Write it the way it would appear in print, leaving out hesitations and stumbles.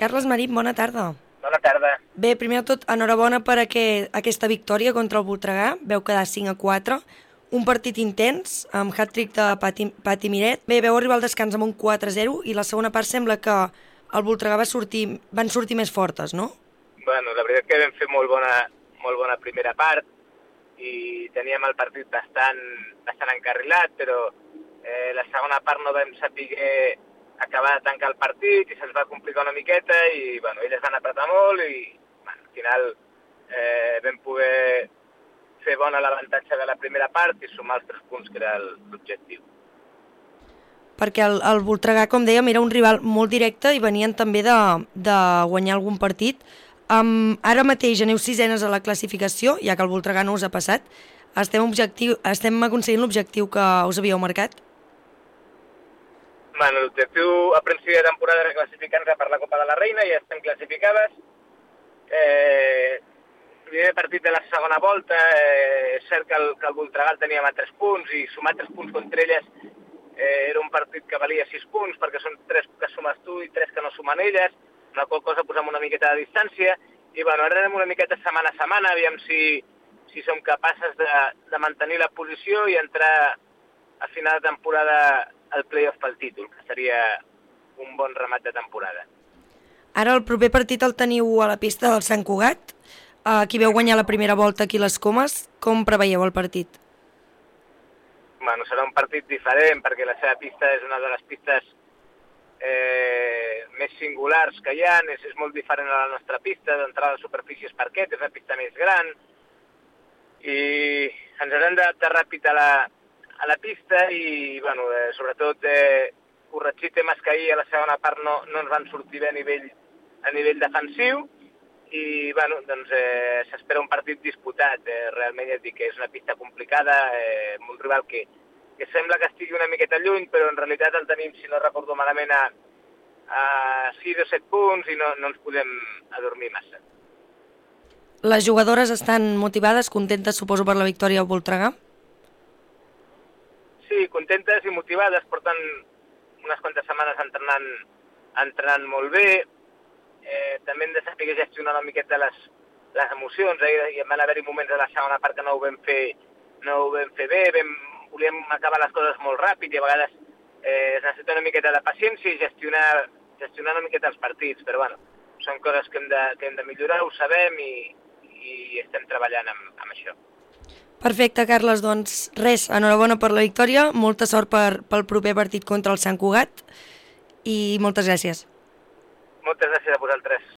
Carles Marín, bona tarda. Bona tarda. Bé, primer de tot, enhorabona per aquesta victòria contra el Voltregà. Veu quedar 5-4. Un partit intens, amb hat-trick de Pati Miret. Bé, veu arribar al descans amb un 4-0 i la segona part sembla que el Voltregà van sortir més fortes, no? Bueno, la veritat que vam fer molt bona primera part i teníem el partit bastant encarrilat, però la segona part no vam saber acabar de tancar el partit i se'ns va complicar una miqueta i bueno, elles van apretar molt i bueno, al final vam poder fer bona l'avantatge de la primera part i sumar els 3 punts, que era l'objectiu. Perquè el Voltregà, com dèiem, era un rival molt directe i venien també de guanyar algun partit. Ara mateix aneu sisenes a la classificació, ja que el Voltregà no us ha passat. Estem aconseguint l'objectiu que us havíeu marcat? Bueno, l'objectiu a principi de temporada era classificar-nos per la Copa de la Reina, ja estem classificades. Primer partit de la segona volta, és cert que el Voltregà el teníem a 3 punts i sumar 3 punts contra elles era un partit que valia 6 punts perquè són 3 que sumes tu i 3 que no sumen elles, la qual cosa posem una miqueta de distància i bueno, ara anem una miqueta setmana a setmana, aviam si som capaces de mantenir la posició i entrar a final de temporada al play-off pel títol, que seria un bon remat de temporada. Ara el proper partit el teniu a la pista del Sant Cugat. Qui veu guanyar la primera volta aquí a les Comes. Com preveieu el partit? Bueno, serà un partit diferent perquè la seva pista és una de les pistes més singulars que hi ha, és molt diferent a la nostra pista, d'entrada de superfícies parquet, és una pista més gran i ens haurem d'adaptar ràpid a la pista i, bueno, sobretot corregir temes que ahir a la segona part no ens van sortir bé a nivell defensiu i, bueno, doncs s'espera un partit disputat. Realment ja et dic que és una pista complicada, amb un rival que sembla que estigui una miqueta lluny, però en realitat el tenim, si no recordo malament, a 6 o 7 punts i no ens podem adormir massa. Les jugadores estan motivades, contentes, suposo, per la victòria al Voltregà? Sí, contentes i motivades, porten unes quantes setmanes entrenant molt bé. També hem de saber gestionar una miqueta les emocions. Hi van haver-hi moments a la segona part que no ho vam fer bé, volíem acabar les coses molt ràpid i a vegades es necessita una miqueta de paciència i gestionar una miqueta els partits, però bueno, són coses que hem de millorar, ho sabem i estem treballant amb això. Perfecte, Carles, doncs res, enhorabona per la victòria, molta sort pel proper partit contra el Sant Cugat i moltes gràcies. Moltes gràcies a vosaltres.